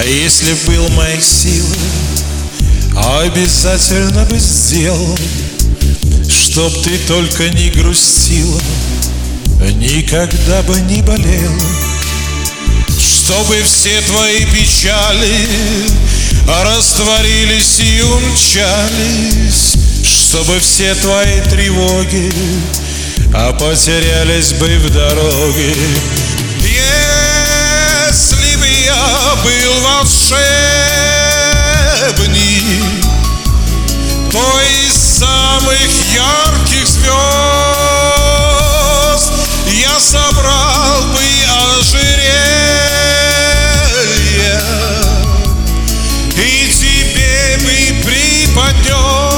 Если б был моих сил, обязательно бы сделал, чтоб ты только не грустила, никогда бы не болел, чтобы все твои печали растворились и умчались, чтобы все твои тревоги потерялись бы в дороге. Если бы я был волшебник, то из самых ярких звезд я собрал бы ожерелье и тебе бы преподнес.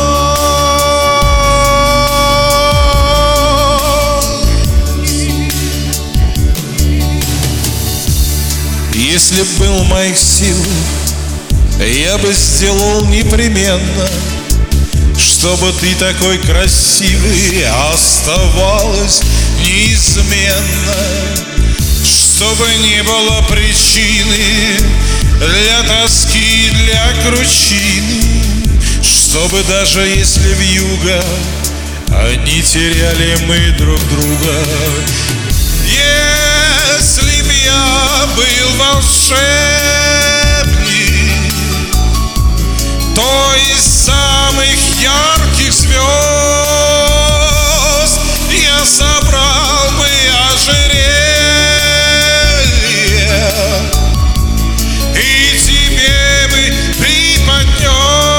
Если б был моих сил, я бы сделал непременно, чтобы ты такой красивый оставалась неизменно, чтобы не было причины для тоски и для кручины, чтобы даже если вьюга не теряли мы друг друга. Если б я был волшебник, то из самых ярких звезд я собрал бы ожерелье и тебе бы преподнес.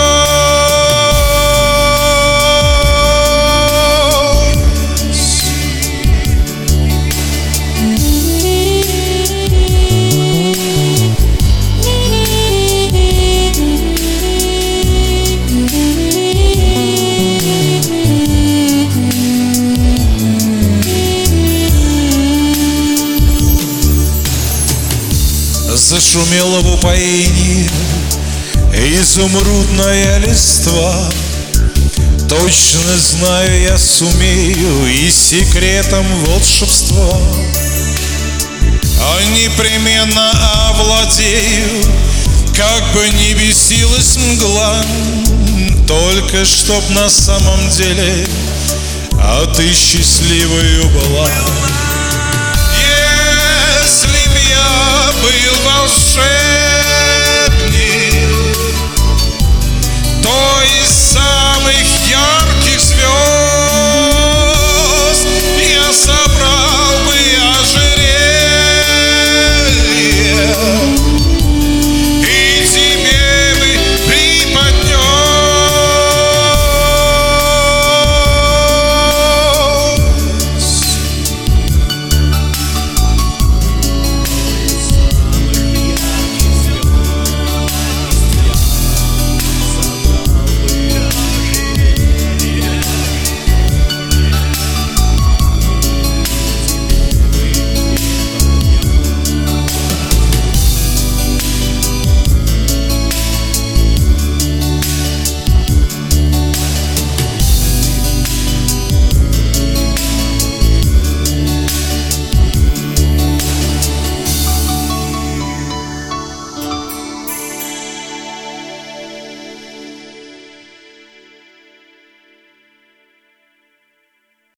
Зашумела в упоении изумрудная листва. Точно знаю, я сумею и секретом волшебства непременно овладею, как бы ни бесилась мгла, только чтоб на самом деле ты счастливою была. Если